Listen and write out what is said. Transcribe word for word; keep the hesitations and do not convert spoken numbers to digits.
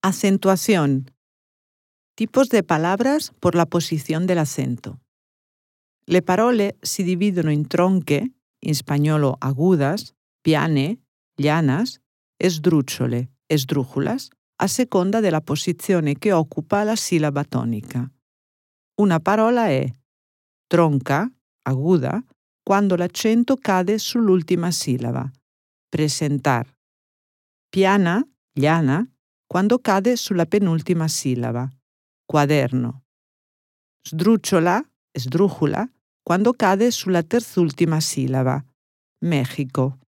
Acentuación. Tipos de palabras por la posición del acento. Le parole si dividono in tronche, in spagnolo agudas, piane, llanas, sdrucciole e sdrújulas, a seconda della posizione che occupa la sillaba tonica. Una parola è tronca, aguda, quando l'accento cade sull'ultima sillaba. Presentar. Piana, llana, quando cade sulla penultima sillaba. Quaderno. Sdrucciola, sdrújula, quando cade sulla terzultima sillaba. Mexico.